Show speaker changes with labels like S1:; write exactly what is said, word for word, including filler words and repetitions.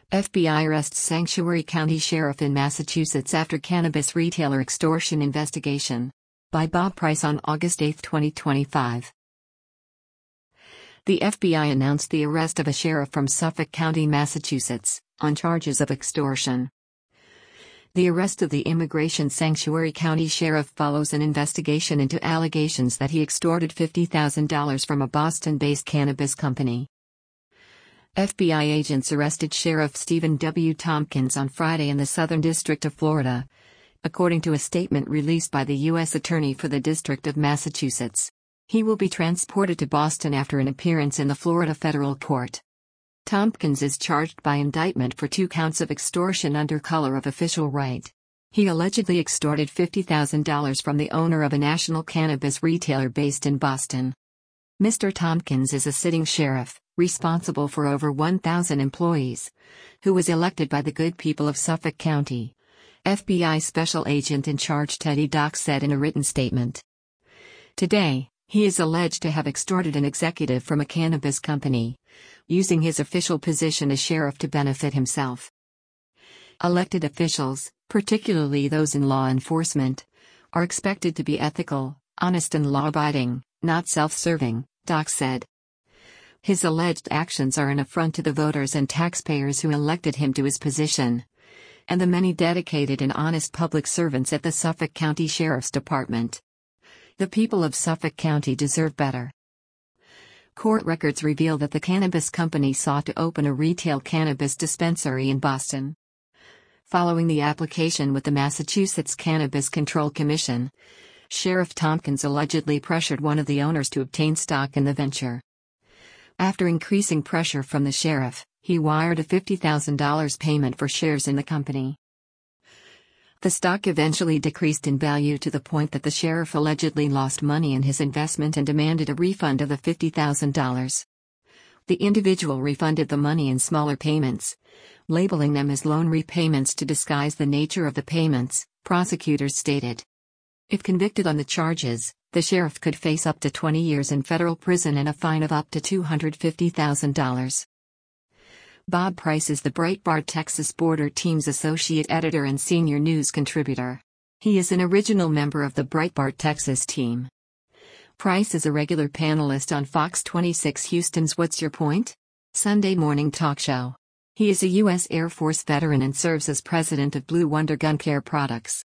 S1: F B I arrests Sanctuary County Sheriff in Massachusetts after cannabis retailer extortion investigation. By Bob Price on August eighth, twenty twenty-five. The F B I announced the arrest of a sheriff from Suffolk County, Massachusetts, on charges of extortion. The arrest of the Immigration Sanctuary County Sheriff follows an investigation into allegations that he extorted fifty thousand dollars from a Boston-based cannabis company. F B I agents arrested Sheriff Stephen W. Tompkins on Friday in the Southern District of Florida, according to a statement released by the U S Attorney for the District of Massachusetts. He will be transported to Boston after an appearance in the Florida federal court. Tompkins is charged by indictment for two counts of extortion under color of official right. He allegedly extorted fifty thousand dollars from the owner of a national cannabis retailer based in Boston. Mister Tompkins is a sitting sheriff, responsible for over one thousand employees, who was elected by the good people of Suffolk County. F B I Special Agent in Charge Teddy Dock said in a written statement. Today, he is alleged to have extorted an executive from a cannabis company, using his official position as sheriff to benefit himself. Elected officials, particularly those in law enforcement, are expected to be ethical, honest and law-abiding, not self-serving, Dock said. His alleged actions are an affront to the voters and taxpayers who elected him to his position, and the many dedicated and honest public servants at the Suffolk County Sheriff's Department. The people of Suffolk County deserve better. Court records reveal that the cannabis company sought to open a retail cannabis dispensary in Boston. Following the application with the Massachusetts Cannabis Control Commission, Sheriff Tompkins allegedly pressured one of the owners to obtain stock in the venture. After increasing pressure from the sheriff, he wired a fifty thousand dollars payment for shares in the company. The stock eventually decreased in value to the point that the sheriff allegedly lost money in his investment and demanded a refund of the fifty thousand dollars. The individual refunded the money in smaller payments, labeling them as loan repayments to disguise the nature of the payments, prosecutors stated. If convicted on the charges, the sheriff could face up to twenty years in federal prison and a fine of up to two hundred fifty thousand dollars. Bob Price is the Breitbart Texas Border Team's associate editor and senior news contributor. He is an original member of the Breitbart Texas team. Price is a regular panelist on Fox twenty-six Houston's What's Your Point? Sunday morning talk show. He is a U S Air Force veteran and serves as president of Blue Wonder Gun Care Products.